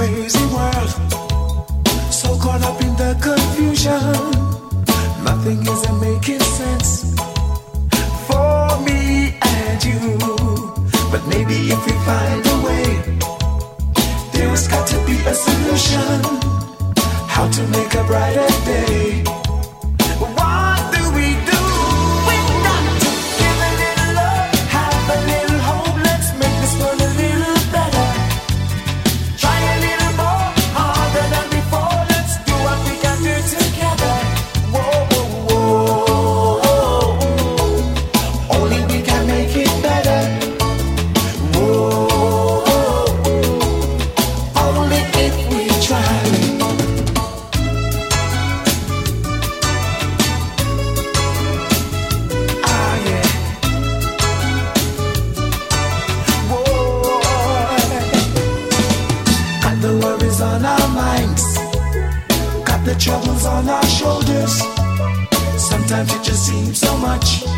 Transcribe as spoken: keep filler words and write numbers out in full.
crazy world, so caught up in the confusion. Nothing isn't making sense for me and you. But maybe if we find a way, there's got to be a solution. How to make a brighter day. What do we do? We've got to give a little love, have a little hope. Let's make this world a little better. Try a little more, harder than before. Let's do what we can do together. Whoa, whoa, whoa. Only we can make it better. Whoa, only if we try. Ah, yeah. Whoa. Got the worries on our minds, got the troubles on our shoulders. Sometimes it just seems so much.